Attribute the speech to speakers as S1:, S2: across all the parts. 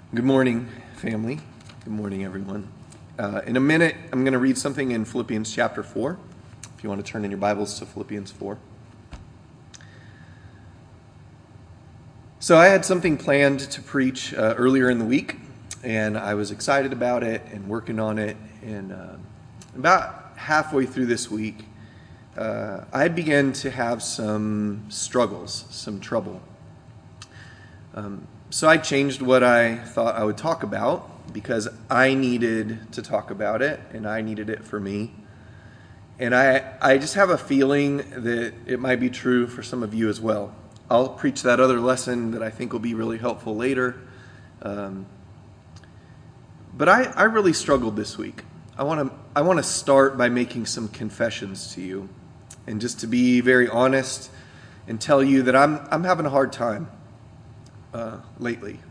S1: Good morning, family. Good morning, everyone. In a minute, I'm going to read something in Philippians chapter 4. If you want to turn in your Bibles to Philippians 4. So I had something planned to preach earlier in the week, and I was excited about it and working on it. And about halfway through this week, I began to have some struggles, some trouble. So I changed what I thought I would talk about because I needed to talk about it and I needed it for me. And I just have a feeling that it might be true for some of you as well. I'll preach that other lesson that I think will be really helpful later. But I really struggled this week. I want to start by making some confessions to you and just to be very honest and tell you that I'm having a hard time lately.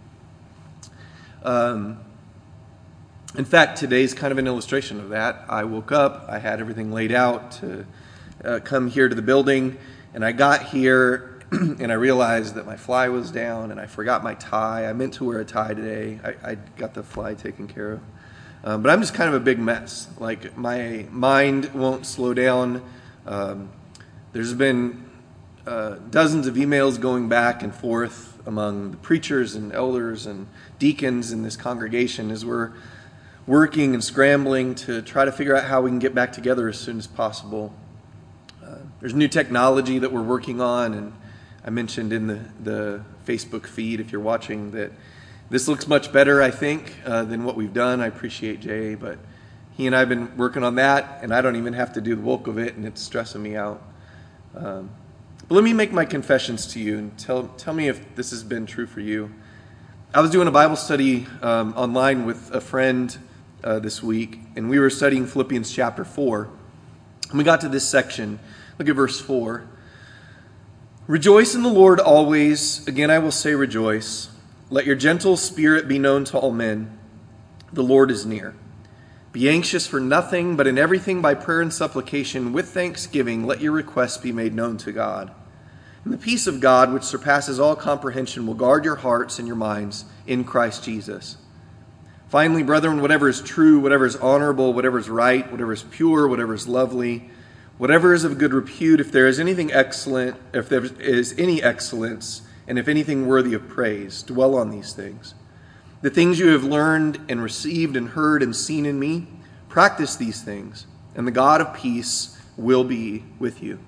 S1: In fact, today's kind of an illustration of that. I woke up, I had everything laid out to come here to the building, and I got here and I realized that my fly was down and I forgot my tie. I meant to wear a tie today. I got the fly taken care of. But I'm just kind of a big mess. Like, my mind won't slow down. There's been dozens of emails going back and forth among the preachers and elders and deacons in this congregation as we're working and scrambling to try to figure out how we can get back together as soon as possible. There's new technology that we're working on, and I mentioned in the Facebook feed, if you're watching, that this looks much better, I think, than what we've done. I appreciate Jay, but he and I have been working on that, and I don't even have to do the bulk of it, and it's stressing me out. But let me make my confessions to you and tell me if this has been true for you. I was doing a Bible study online with a friend this week, and we were studying Philippians chapter 4. And we got to this section. Look at verse 4. Rejoice in the Lord always. Again, I will say rejoice. Let your gentle spirit be known to all men. The Lord is near. Be anxious for nothing, but in everything by prayer and supplication with thanksgiving, let your requests be made known to God. And the peace of God, which surpasses all comprehension, will guard your hearts and your minds in Christ Jesus. Finally, brethren, whatever is true, whatever is honorable, whatever is right, whatever is pure, whatever is lovely, whatever is of good repute, if there is anything excellent, if there is any excellence, and if anything worthy of praise, dwell on these things. The things you have learned and received and heard and seen in me, practice these things, and the God of peace will be with you.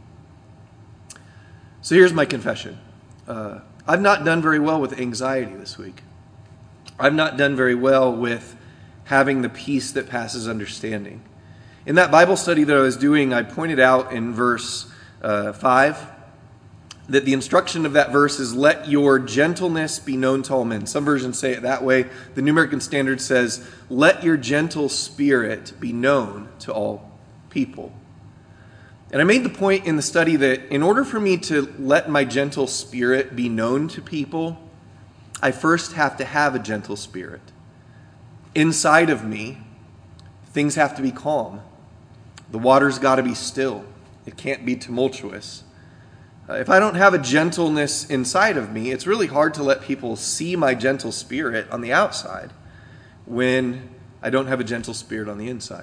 S1: So here's my confession. I've not done very well with anxiety this week. I've not done very well with having the peace that passes understanding. In that Bible study that I was doing, I pointed out in verse 5 that the instruction of that verse is, let your gentleness be known to all men. Some versions say it that way. The New American Standard says, let your gentle spirit be known to all people. And I made the point in the study that in order for me to let my gentle spirit be known to people, I first have to have a gentle spirit. Inside of me, things have to be calm. The water's got to be still. It can't be tumultuous. If I don't have a gentleness inside of me, it's really hard to let people see my gentle spirit on the outside when I don't have a gentle spirit on the inside.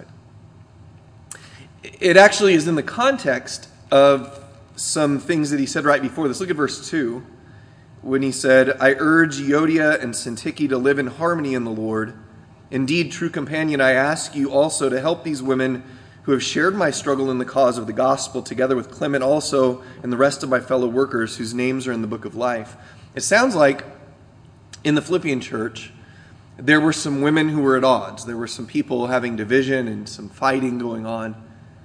S1: It actually is in the context of some things that he said right before this. Look at verse 2, when he said, I urge Euodia and Syntyche to live in harmony in the Lord. Indeed, true companion, I ask you also to help these women who have shared my struggle in the cause of the gospel, together with Clement also and the rest of my fellow workers whose names are in the book of life. It sounds like in the Philippian church, there were some women who were at odds. There were some people having division and some fighting going on.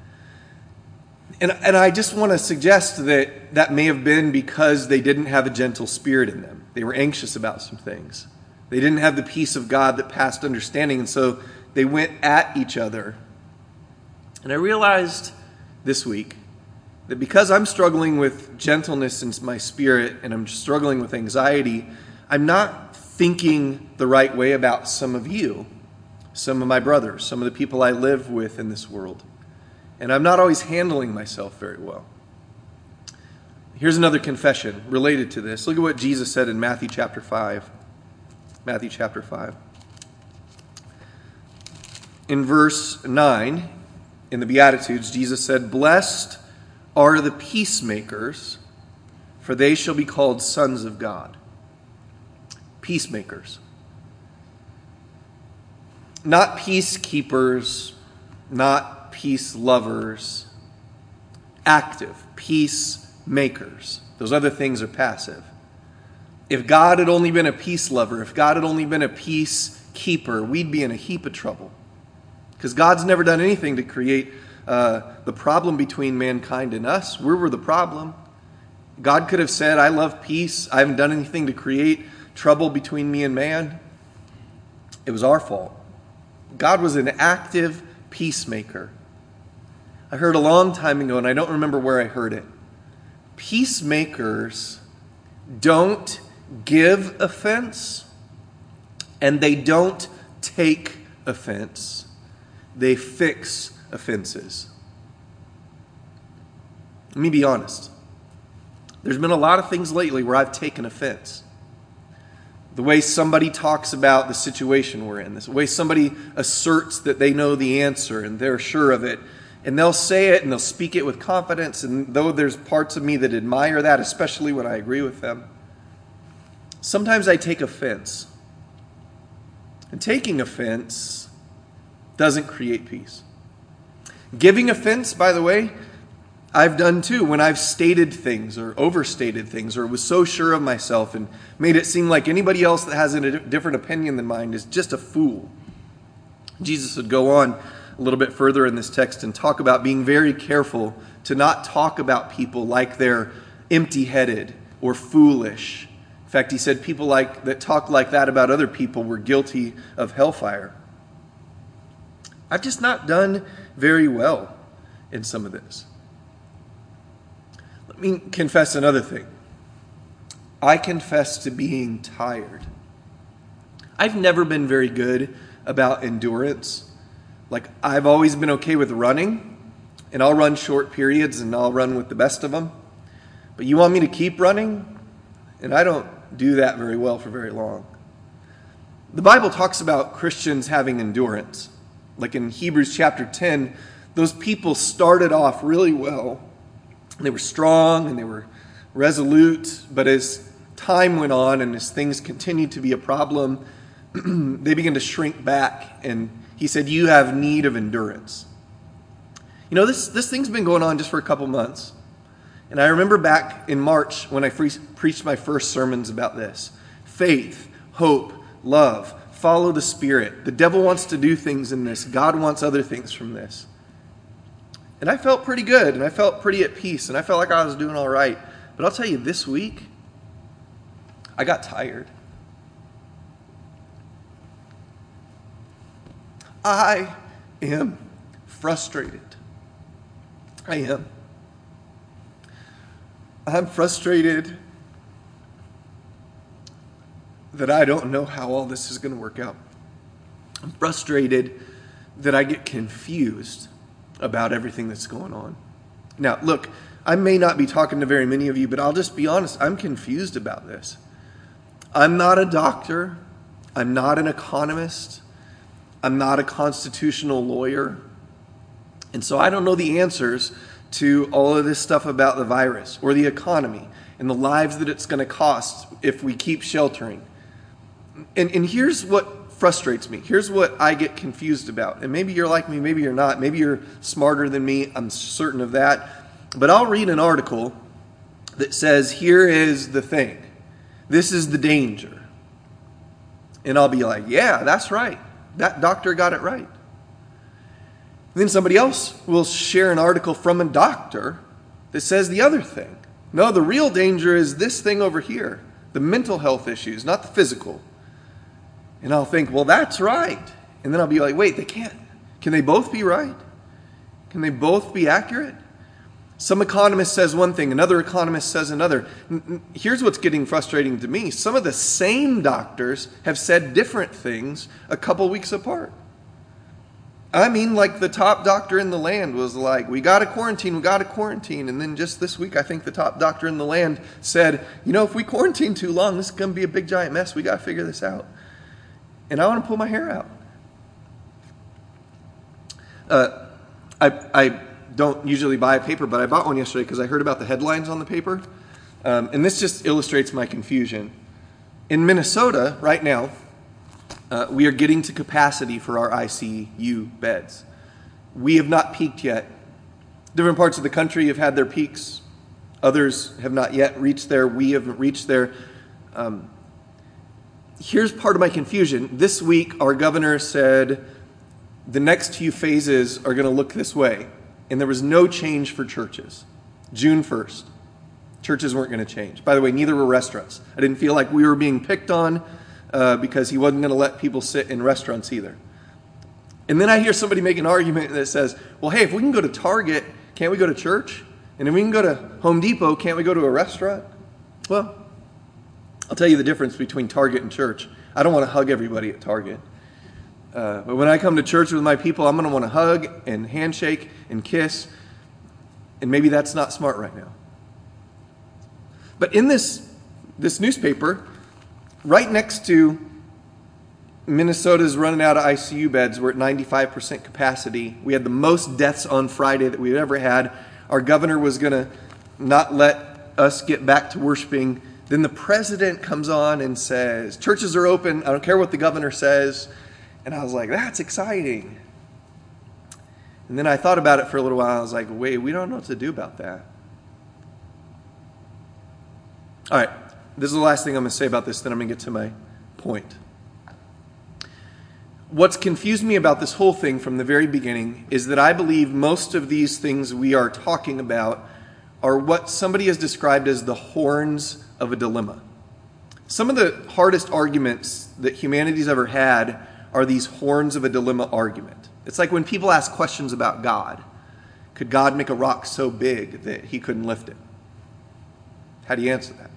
S1: And I just want to suggest that that may have been because they didn't have a gentle spirit in them. They were anxious about some things. They didn't have the peace of God that passed understanding, and so they went at each other. And I realized this week that because I'm struggling with gentleness in my spirit and I'm struggling with anxiety, I'm not thinking the right way about some of you, some of my brothers, some of the people I live with in this world. And I'm not always handling myself very well. Here's another confession related to this. Look at what Jesus said in Matthew chapter 5. Matthew chapter 5. In verse 9, in the Beatitudes, Jesus said, "Blessed are the peacemakers, for they shall be called sons of God." Peacemakers. Not peacekeepers, not peace lovers. Active, peacemakers. Those other things are passive. If God had only been a peace lover, if God had only been a peacekeeper, we'd be in a heap of trouble. Because God's never done anything to create the problem between mankind and us. We were the problem. God could have said, "I love peace. I haven't done anything to create trouble between me and man." It was our fault. God was an active peacemaker. I heard a long time ago, and I don't remember where I heard it. Peacemakers don't give offense, and they don't take offense. They fix offenses. Let me be honest. There's been a lot of things lately where I've taken offense. The way somebody talks about the situation we're in, the way somebody asserts that they know the answer and they're sure of it, and they'll say it and they'll speak it with confidence, and though there's parts of me that admire that, especially when I agree with them, sometimes I take offense. And taking offense doesn't create peace. Giving offense, by the way, I've done too when I've stated things or overstated things or was so sure of myself and made it seem like anybody else that has a different opinion than mine is just a fool. Jesus would go on a little bit further in this text and talk about being very careful to not talk about people like they're empty-headed or foolish. In fact, he said people that talk like that about other people were guilty of hellfire. I've just not done very well in some of this. Let me confess another thing. I confess to being tired. I've never been very good about endurance. Like, I've always been okay with running, and I'll run short periods, and I'll run with the best of them. But you want me to keep running? And I don't do that very well for very long. The Bible talks about Christians having endurance. Like in Hebrews chapter 10, those people started off really well. They were strong and they were resolute, but as time went on and as things continued to be a problem, they began to shrink back, and he said, "You have need of endurance." You know, this thing's been going on just for a couple months. And I remember back in March when I preached my first sermons about this. Faith, hope, love, follow the Spirit. The devil wants to do things in this. God wants other things from this. And I felt pretty good, and I felt pretty at peace, and I felt like I was doing all right. But I'll tell you, this week, I got tired. I am frustrated. I am. I'm frustrated that I don't know how all this is going to work out. I'm frustrated that I get confused about everything that's going on. Now, look, I may not be talking to very many of you, but I'll just be honest. I'm confused about this. I'm not a doctor. I'm not an economist. I'm not a constitutional lawyer. And so I don't know the answers to all of this stuff about the virus or the economy and the lives that it's going to cost if we keep sheltering. And here's what frustrates me. Here's what I get confused about. And maybe you're like me, maybe you're not. Maybe you're smarter than me. I'm certain of that. But I'll read an article that says, here is the thing. This is the danger. And I'll be like, yeah, that's right. That doctor got it right. Then somebody else will share an article from a doctor that says the other thing. No, the real danger is this thing over here. The mental health issues, not the physical. And I'll think, well, that's right. And then I'll be like, wait, they can't. Can they both be right? Can they both be accurate? Some economist says one thing, another economist says another. Here's what's getting frustrating to me. Some of the same doctors have said different things a couple weeks apart. I mean, like the top doctor in the land was like, we got to quarantine. And then just this week, I think the top doctor in the land said, if we quarantine too long, this is going to be a big giant mess. We got to figure this out. and I want to pull my hair out. I don't usually buy a paper, but I bought one yesterday because I heard about the headlines on the paper. And this just illustrates my confusion. In Minnesota, right now, we are getting to capacity for our ICU beds. We have not peaked yet. Different parts of the country have had their peaks. Others have not yet reached there. We haven't reached there. Here's part of my confusion. This week, our governor said the next few phases are going to look this way. And there was no change for churches. June 1st. Churches weren't going to change. By the way, neither were restaurants. I didn't feel like we were being picked on because he wasn't going to let people sit in restaurants either. And then I hear somebody make an argument that says, well, hey, if we can go to Target, can't we go to church? And if we can go to Home Depot, can't we go to a restaurant? Well, I'll tell you the difference between Target and church. I don't want to hug everybody at Target. But when I come to church with my people, I'm going to want to hug and handshake and kiss. And maybe that's not smart right now. But in this newspaper, right next to Minnesota's running out of ICU beds, we're at 95% capacity. We had the most deaths on Friday that we've ever had. Our governor was going to not let us get back to worshiping. Then the president comes on and says, churches are open. I don't care what the governor says. And I was like, that's exciting. And then I thought about it for a little while. I was like, wait, we don't know what to do about that. All right, this is the last thing I'm going to say about this, then I'm going to get to my point. What's confused me about this whole thing from the very beginning is that I believe most of these things we are talking about are what somebody has described as the horns of a dilemma. Some of the hardest arguments that humanity's ever had are these horns of a dilemma argument. It's like when people ask questions about God. Could God make a rock so big that he couldn't lift it? How do you answer that?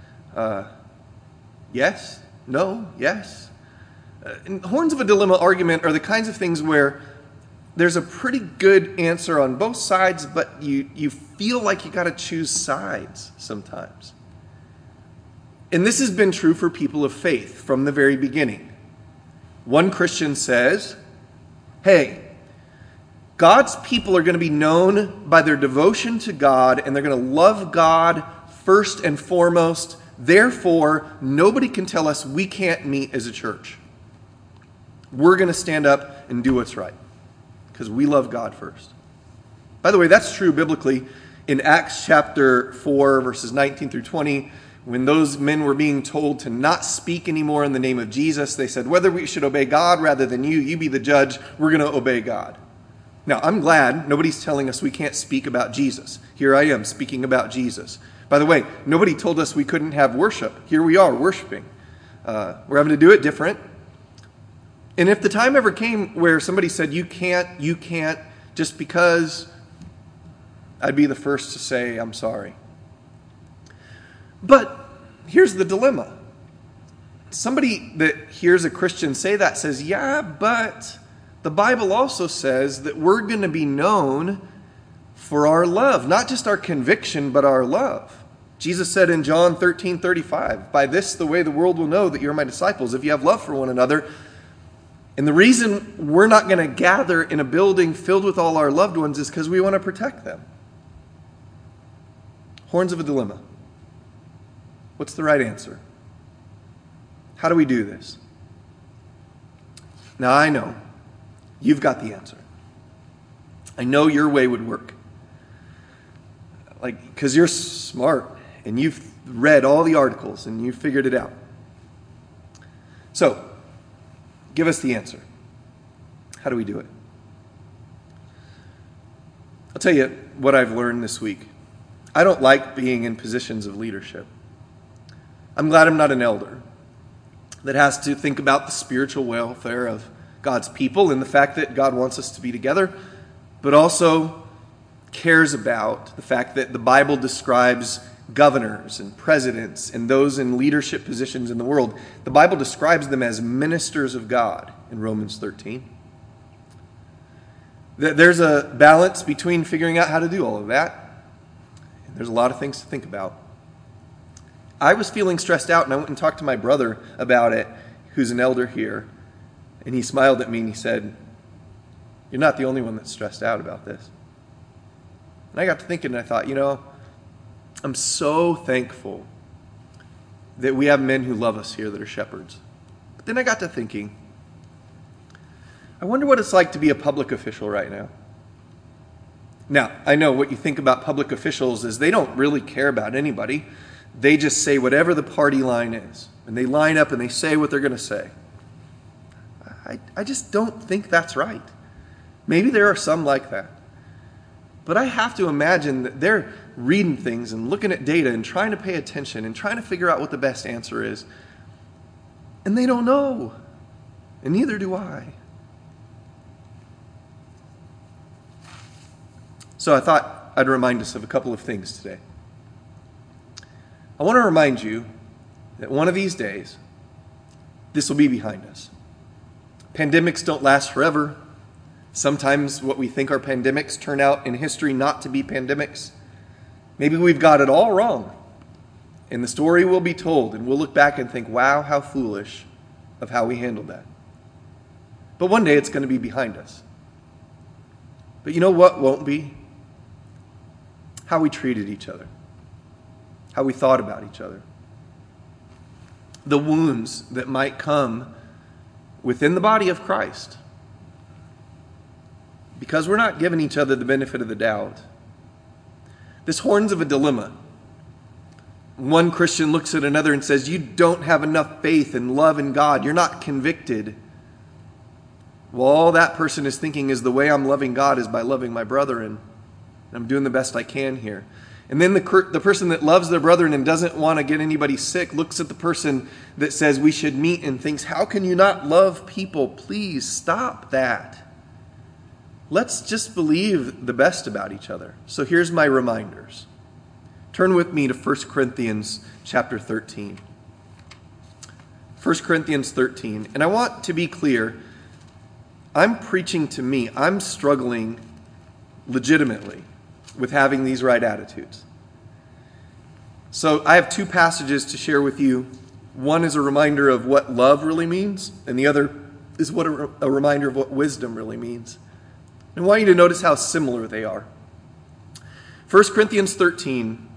S1: Yes, no, yes. And horns of a dilemma argument are the kinds of things where there's a pretty good answer on both sides, but you feel like you got to choose sides sometimes. And this has been true for people of faith from the very beginning. One Christian says, hey, God's people are going to be known by their devotion to God, and they're going to love God first and foremost. Therefore, nobody can tell us we can't meet as a church. We're going to stand up and do what's right because we love God first. By the way, that's true biblically. In Acts chapter 4, verses 19 through 20, when those men were being told to not speak anymore in the name of Jesus, they said, whether we should obey God rather than you be the judge, we're going to obey God. Now, I'm glad nobody's telling us we can't speak about Jesus. Here I am speaking about Jesus. By the way, nobody told us we couldn't have worship. Here we are worshiping. We're having to do it different. And if the time ever came where somebody said, you can't, just because, I'd be the first to say, I'm sorry. But here's the dilemma. Somebody that hears a Christian say that says, yeah, but the Bible also says that we're going to be known for our love, not just our conviction, but our love. Jesus said in John 13:35, by this the way the world will know that you're my disciples, if you have love for one another. And the reason we're not going to gather in a building filled with all our loved ones is because we want to protect them. Horns of a dilemma. What's the right answer? How do we do this? Now I know you've got the answer. I know your way would work. Because you're smart and you've read all the articles and you've figured it out. So, give us the answer. How do we do it? I'll tell you what I've learned this week. I don't like being in positions of leadership. I'm glad I'm not an elder that has to think about the spiritual welfare of God's people and the fact that God wants us to be together, but also cares about the fact that the Bible describes governors and presidents and those in leadership positions in the world. The Bible describes them as ministers of God in Romans 13. There's a balance between figuring out how to do all of that. There's a lot of things to think about. I was feeling stressed out, and I went and talked to my brother about it, who's an elder here. And he smiled at me and he said, "You're not the only one that's stressed out about this." And I got to thinking and I thought, I'm so thankful that we have men who love us here that are shepherds. But then I got to thinking, I wonder what it's like to be a public official right now. Now, I know what you think about public officials is they don't really care about anybody. They just say whatever the party line is. And they line up and they say what they're going to say. I just don't think that's right. Maybe there are some like that. But I have to imagine that they're reading things and looking at data and trying to pay attention and trying to figure out what the best answer is. And they don't know. And neither do I. So I thought I'd remind us of a couple of things today. I want to remind you that one of these days, this will be behind us. Pandemics don't last forever. Sometimes what we think are pandemics turn out in history not to be pandemics. Maybe we've got it all wrong. And the story will be told, and we'll look back and think, wow, how foolish of how we handled that. But one day it's going to be behind us. But you know what won't be? How we treated each other. How we thought about each other. The wounds that might come within the body of Christ. Because we're not giving each other the benefit of the doubt. This horns of a dilemma. One Christian looks at another and says, "You don't have enough faith and love in God. You're not convicted." Well, all that person is thinking is the way I'm loving God is by loving my brethren. I'm doing the best I can here. And then the person that loves their brethren and doesn't want to get anybody sick looks at the person that says we should meet and thinks, "How can you not love people? Please stop that." Let's just believe the best about each other. So here's my reminders. Turn with me to 1 Corinthians chapter 13. 1 Corinthians 13. And I want to be clear, I'm preaching to me. I'm struggling legitimately with having these right attitudes. So I have two passages to share with you. One is a reminder of what love really means, and the other is what a reminder of what wisdom really means. And I want you to notice how similar they are. 1 Corinthians 13,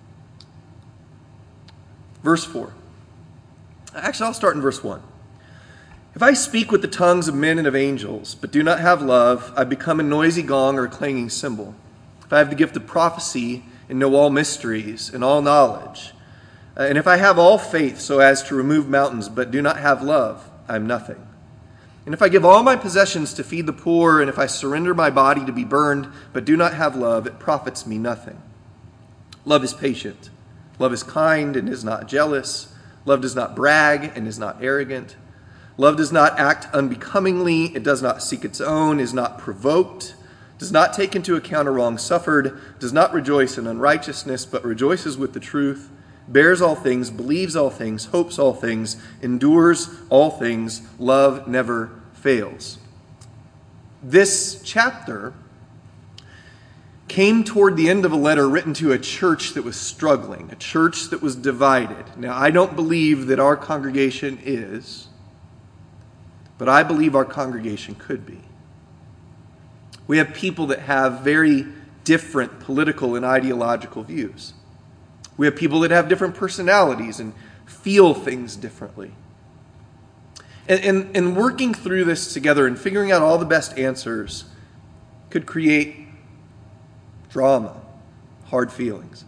S1: verse 4. Actually, I'll start in verse 1. "If I speak with the tongues of men and of angels, but do not have love, I become a noisy gong or a clanging cymbal. If I have the gift of prophecy and know all mysteries and all knowledge, and if I have all faith so as to remove mountains, but do not have love, I am nothing. And if I give all my possessions to feed the poor, and if I surrender my body to be burned, but do not have love, it profits me nothing. Love is patient. Love is kind and is not jealous. Love does not brag and is not arrogant. Love does not act unbecomingly. It does not seek its own, is not provoked, does not take into account a wrong suffered, does not rejoice in unrighteousness, but rejoices with the truth, bears all things, believes all things, hopes all things, endures all things. Love never fails." This chapter came toward the end of a letter written to a church that was struggling, a church that was divided. Now, I don't believe that our congregation is, but I believe our congregation could be. We have people that have very different political and ideological views. We have people that have different personalities and feel things differently. And working through this together and figuring out all the best answers could create drama, hard feelings.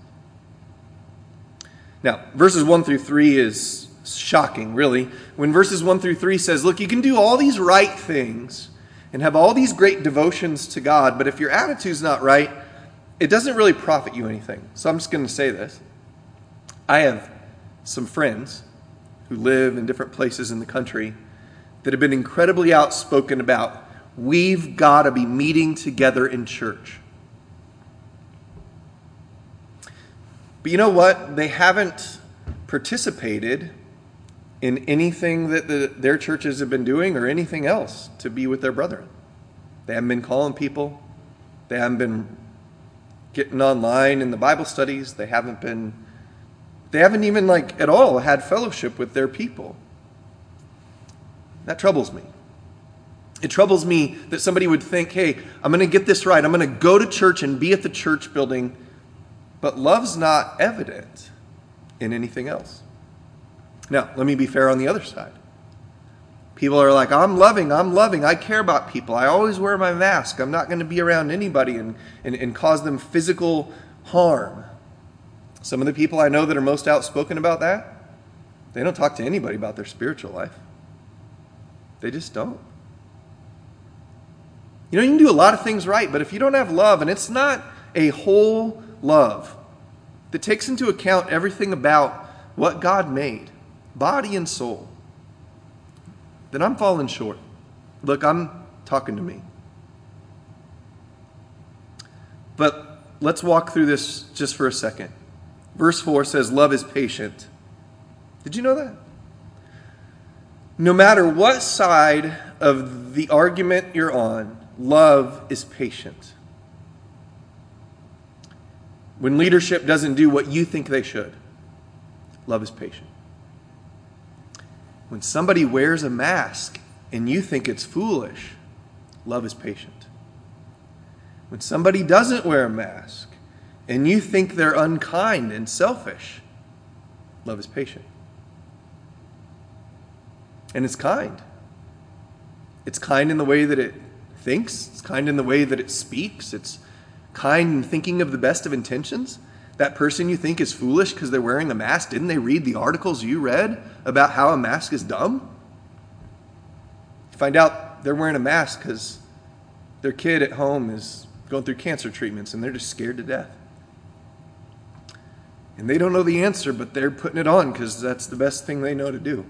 S1: Now, verses 1 through 3 is shocking, really. When verses 1 through 3 says, look, you can do all these right things and have all these great devotions to God, but if your attitude's not right, it doesn't really profit you anything. So I'm just going to say this. I have some friends who live in different places in the country that have been incredibly outspoken about, we've got to be meeting together in church. But you know what? They haven't participated in anything that their churches have been doing or anything else to be with their brethren. They haven't been calling people. They haven't been getting online in the Bible studies. They haven't even at all had fellowship with their people. That troubles me. It troubles me that somebody would think, hey, I'm going to get this right. I'm going to go to church and be at the church building, but love's not evident in anything else. Now, let me be fair on the other side. People are like, I'm loving, I care about people. I always wear my mask. I'm not going to be around anybody and cause them physical harm. Some of the people I know that are most outspoken about that, they don't talk to anybody about their spiritual life. They just don't. You know, you can do a lot of things right, but if you don't have love, and it's not a whole love that takes into account everything about what God made, body and soul, then I'm falling short. Look, I'm talking to me. But let's walk through this just for a second. Verse 4 says, love is patient. Did you know that? No matter what side of the argument you're on, love is patient. When leadership doesn't do what you think they should, love is patient. When somebody wears a mask and you think it's foolish, love is patient. When somebody doesn't wear a mask and you think they're unkind and selfish, love is patient. And it's kind. It's kind in the way that it thinks. It's kind in the way that it speaks. It's kind in thinking of the best of intentions. That person you think is foolish because they're wearing a mask, didn't they read the articles you read about how a mask is dumb? You find out they're wearing a mask because their kid at home is going through cancer treatments and they're just scared to death. And they don't know the answer, but they're putting it on because that's the best thing they know to do.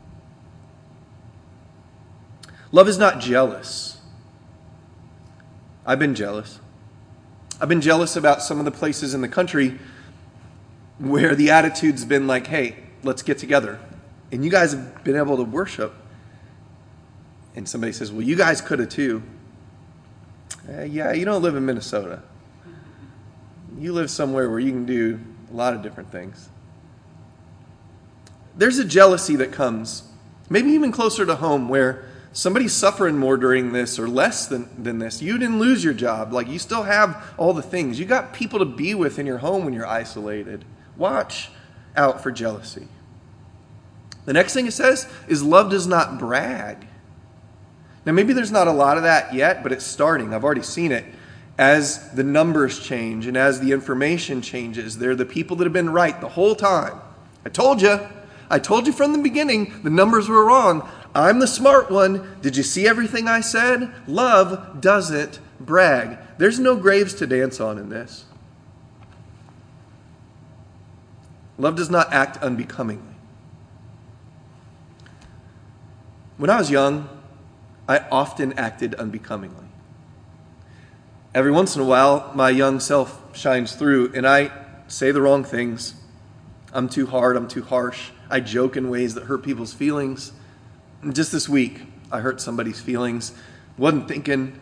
S1: Love is not jealous. I've been jealous. I've been jealous about some of the places in the country where the attitude's been like, hey, let's get together. And you guys have been able to worship. And somebody says, well, you guys could have too. Yeah, you don't live in Minnesota. You live somewhere where you can do a lot of different things. There's a jealousy that comes, maybe even closer to home, where somebody's suffering more during this or less than this. You didn't lose your job. Like, you still have all the things. You got people to be with in your home when you're isolated. Watch out for jealousy. The next thing it says is love does not brag. Now, maybe there's not a lot of that yet, but it's starting. I've already seen it. As the numbers change and as the information changes, they're the people that have been right the whole time. I told you from the beginning the numbers were wrong. I'm the smart one. Did you see everything I said? Love doesn't brag. There's no graves to dance on in this. Love does not act unbecomingly. When I was young, I often acted unbecomingly. Every once in a while, my young self shines through, and I say the wrong things. I'm too hard, I'm too harsh. I joke in ways that hurt people's feelings. And just this week, I hurt somebody's feelings. Wasn't thinking.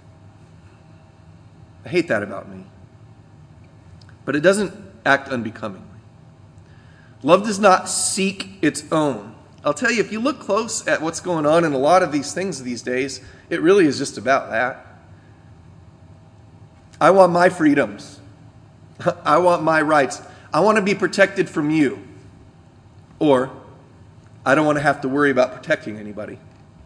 S1: I hate that about me. But it doesn't act unbecomingly. Love does not seek its own. I'll tell you, if you look close at what's going on in a lot of these things these days, it really is just about that. I want my freedoms. I want my rights. I want to be protected from you. Or, I don't want to have to worry about protecting anybody.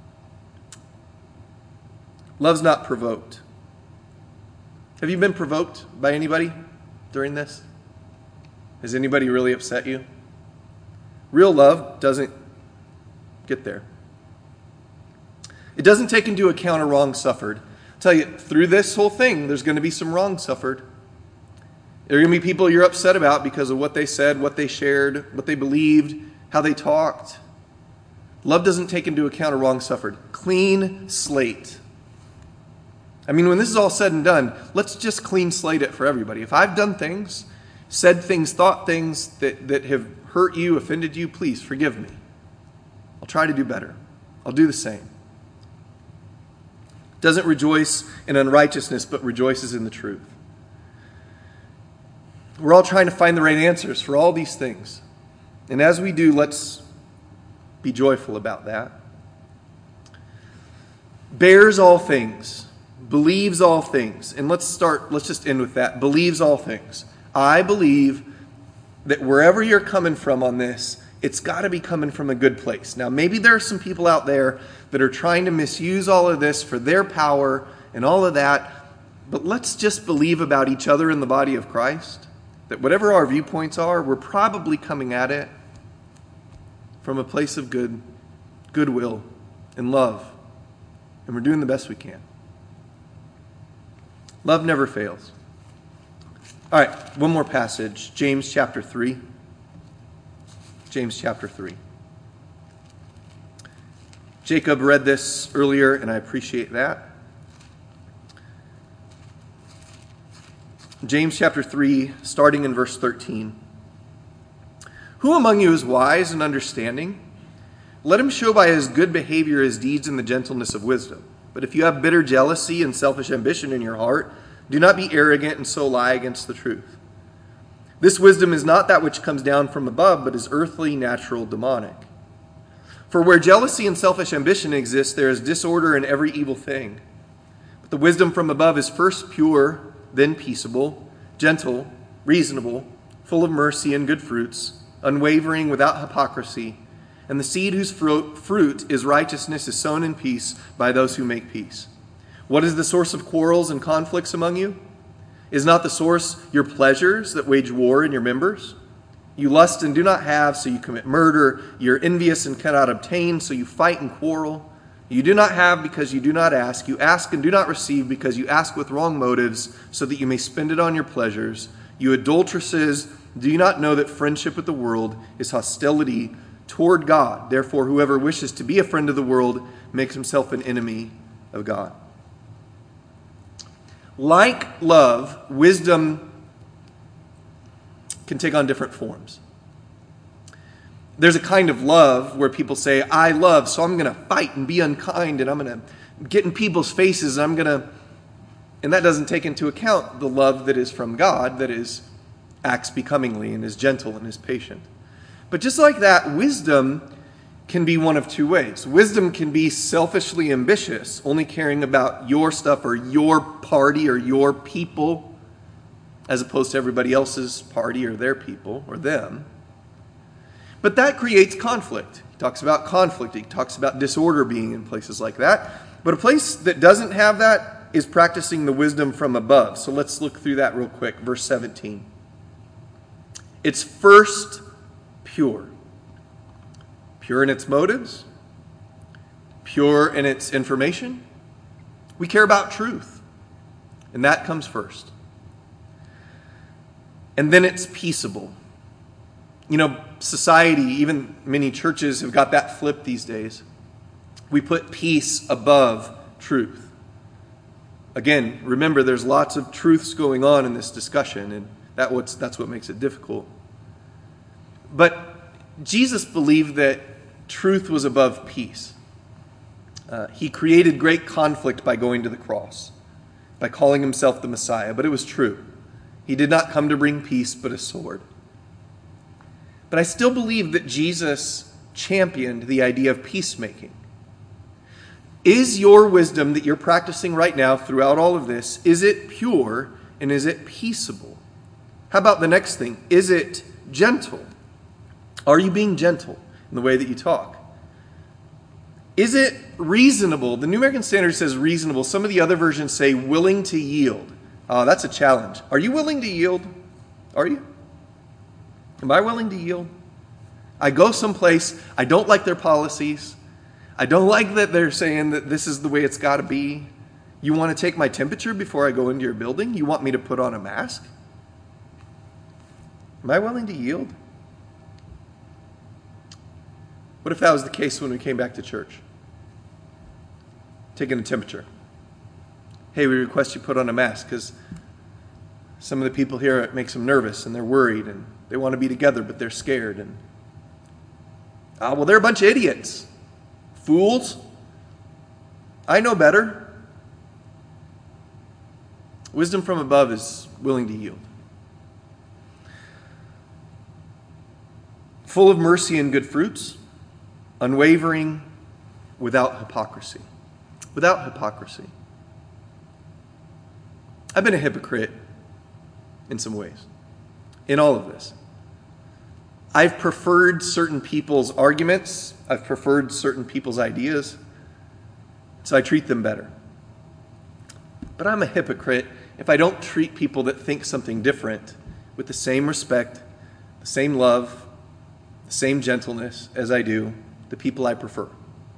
S1: Love's not provoked. Have you been provoked by anybody during this? Has anybody really upset you? Real love doesn't get there. It doesn't take into account a wrong suffered. I'll tell you, through this whole thing, there's going to be some wrong suffered. There are going to be people you're upset about because of what they said, what they shared, what they believed, how they talked. Love doesn't take into account a wrong suffered. Clean slate. I mean, when this is all said and done, let's just clean slate it for everybody. If I've done things, said things, thought things that have hurt you, offended you, please forgive me. I'll try to do better. I'll do the same. Doesn't rejoice in unrighteousness, but rejoices in the truth. We're all trying to find the right answers for all these things. And as we do, let's be joyful about that. bears all things, believes all things. And let's just end with that. Believes all things. I believe that wherever you're coming from on this, it's got to be coming from a good place. Now, maybe there are some people out there that are trying to misuse all of this for their power and all of that. But let's just believe about each other in the body of Christ, that whatever our viewpoints are, we're probably coming at it from a place of goodwill and love. And we're doing the best we can. Love never fails. All right, one more passage, James chapter 3. James chapter 3. Jacob read this earlier, and I appreciate that. James chapter 3, starting in verse 13. Who among you is wise and understanding? Let him show by his good behavior his deeds in the gentleness of wisdom. But if you have bitter jealousy and selfish ambition in your heart, do not be arrogant and so lie against the truth. This wisdom is not that which comes down from above, but is earthly, natural, demonic. For where jealousy and selfish ambition exist, there is disorder in every evil thing. But the wisdom from above is first pure, then peaceable, gentle, reasonable, full of mercy and good fruits, unwavering, without hypocrisy. And the seed whose fruit is righteousness is sown in peace by those who make peace. What is the source of quarrels and conflicts among you? Is not the source your pleasures that wage war in your members? You lust and do not have, so you commit murder. You're envious and cannot obtain, so you fight and quarrel. You do not have because you do not ask. You ask and do not receive because you ask with wrong motives, so that you may spend it on your pleasures. You adulteresses, do you not know that friendship with the world is hostility toward God? Therefore, whoever wishes to be a friend of the world makes himself an enemy of God. Like love, wisdom can take on different forms. There's a kind of love where people say, I love, so I'm going to fight and be unkind, and I'm going to get in people's faces, and that doesn't take into account the love that is from God, that acts becomingly and is gentle and is patient. But just like that, wisdom can be one of two ways. Wisdom can be selfishly ambitious, only caring about your stuff or your party or your people, as opposed to everybody else's party or their people or them. But that creates conflict. He talks about conflict. He talks about disorder being in places like that. But a place that doesn't have that is practicing the wisdom from above. So let's look through that real quick. Verse 17. It's first pure. Pure in its motives, pure in its information. We care about truth, and that comes first. And then it's peaceable. You know, society, even many churches have got that flipped these days. We put peace above truth. Again, remember, there's lots of truths going on in this discussion, and that's what makes it difficult. But Jesus believed that truth was above peace. He created great conflict by going to the cross, by calling himself the Messiah, but it was true. He did not come to bring peace, but a sword. But I still believe that Jesus championed the idea of peacemaking. Is your wisdom that you're practicing right now throughout all of this, is it pure and is it peaceable? How about the next thing? Is it gentle? Are you being gentle in the way that you talk? Is it reasonable? The New American Standard says reasonable. Some of the other versions say willing to yield. That's a challenge. Are you willing to yield? Are you? Am I willing to yield? I go someplace, I don't like their policies. I don't like that they're saying that this is the way it's got to be. You want to take my temperature before I go into your building? You want me to put on a mask? Am I willing to yield? What if that was the case when we came back to church? Taking a temperature. Hey, we request you put on a mask because some of the people here, it makes them nervous and they're worried and they want to be together, but they're scared. And well, they're a bunch of idiots. Fools. I know better. Wisdom from above is willing to yield. Full of mercy and good fruits, unwavering, without hypocrisy. without hypocrisy. I've been a hypocrite in some ways, in all of this. I've preferred certain people's arguments. I've preferred certain people's ideas, so I treat them better. But I'm a hypocrite if I don't treat people that think something different with the same respect, the same love, the same gentleness as I do the people I prefer.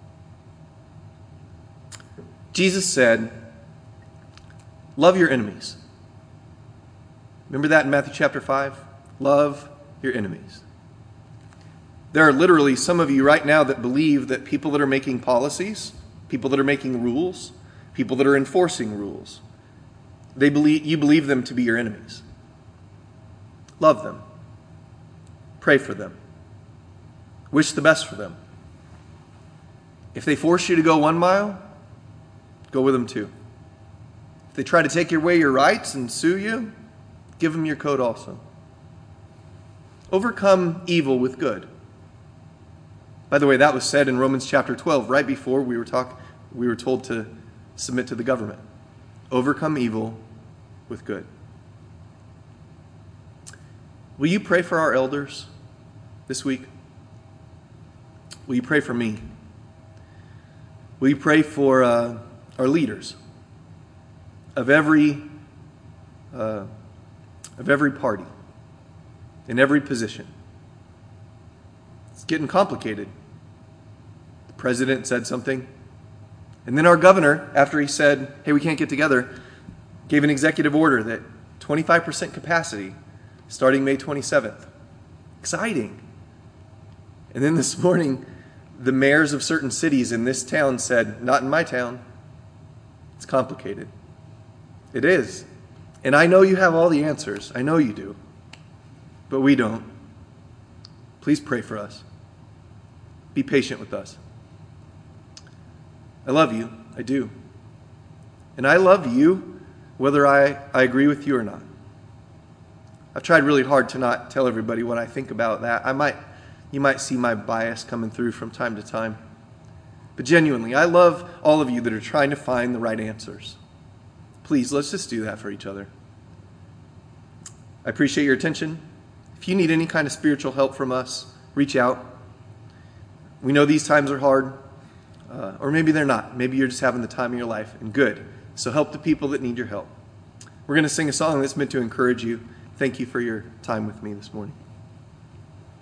S1: Jesus said, love your enemies. Remember that in Matthew chapter 5? Love your enemies. There are literally some of you right now that believe that people that are making policies, people that are making rules, people that are enforcing rules, you believe them to be your enemies. Love them. Pray for them. Wish the best for them. If they force you to go 1 mile, go with them 2. If they try to take away your rights and sue you, give them your coat also. Overcome evil with good. By the way, that was said in Romans chapter 12, right before we were told to submit to the government. Overcome evil with good. Will you pray for our elders this week? Will you pray for me? Will you pray for our leaders of every party, in every position? It's getting complicated. The president said something, and then our governor, after he said, hey, we can't get together, gave an executive order that 25% capacity starting May 27th. Exciting. And then this morning, the mayors of certain cities in this town said, not in my town. It's complicated. It is. And I know you have all the answers. I know you do. But we don't. Please pray for us. Be patient with us. I love you. I do. And I love you whether I agree with you or not. I've tried really hard to not tell everybody what I think about that. You might see my bias coming through from time to time. But genuinely, I love all of you that are trying to find the right answers. Please, let's just do that for each other. I appreciate your attention. If you need any kind of spiritual help from us, reach out. We know these times are hard, or maybe they're not. Maybe you're just having the time of your life, and good. So help the people that need your help. We're going to sing a song that's meant to encourage you. Thank you for your time with me this morning.